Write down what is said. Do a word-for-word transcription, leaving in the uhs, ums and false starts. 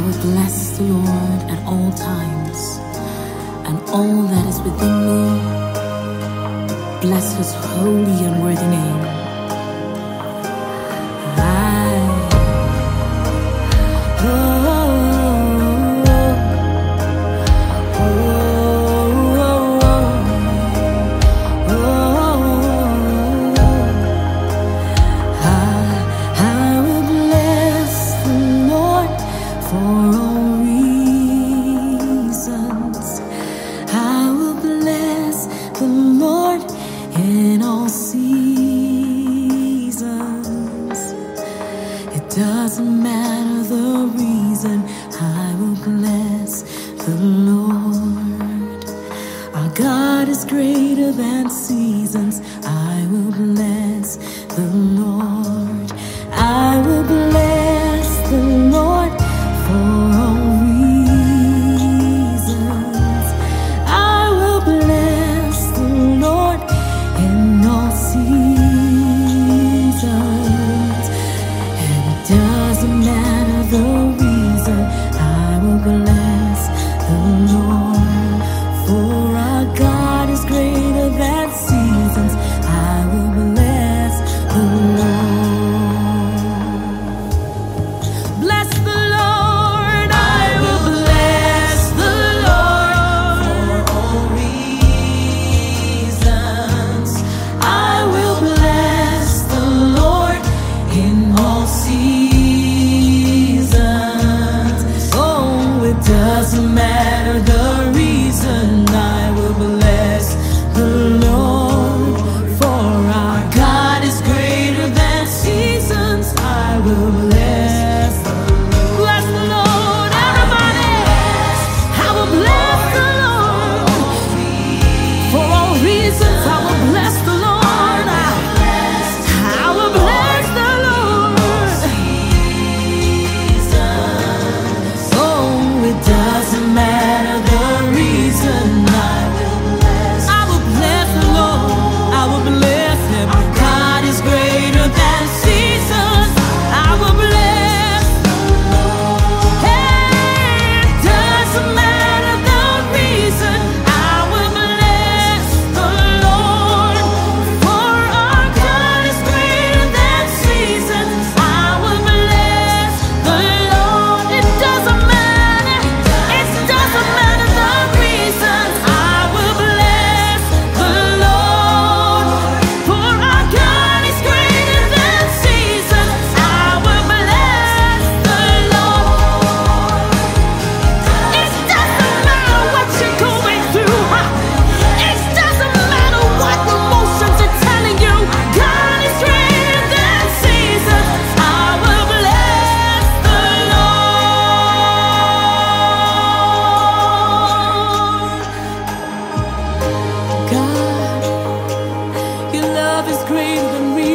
will bless the Lord at all times, and all that is within me, bless his holy and worthy name. I, oh, oh, oh, oh, oh, I, I will bless the Lord for all reasons. I will bless the Lord in all seasons. It doesn't matter the reason, I will bless the Lord. Our God is greater than seasons. I will bless the Lord. I will bless the Lord for all reasons. I will bless the Lord in all seasons. And it doesn't matter the reason, I will bless the Lord. For our God is greater than seasons. I will bless the Lord. Bless the Lord, I will bless the Lord for all reasons. I will bless the Lord in all seasons. Oh, it doesn't matter the reason, I will bless the Lord. For our God is greater than seasons. I will bless the Lord. Bless the Lord, everybody. I will bless the Lord. For all reasons, I will bless the Lord. I will bless the Lord. Oh, it doesn't matter the reason, I will bless. I will bless the Lord. I will bless him. God is greater than seasons. I will bless the Lord. Hey, it doesn't matter the reason, I will bless the Lord. For our God is greater than seasons. I will bless the Lord. It doesn't matter. It doesn't matter the reason, I will bless the Lord. For our God is greater than seasons. I will bless the Lord. It doesn't matter what you're going through. It doesn't matter what emotions are telling you. God is greater than seasons. I will bless the Lord. God, your love is greater than reasons.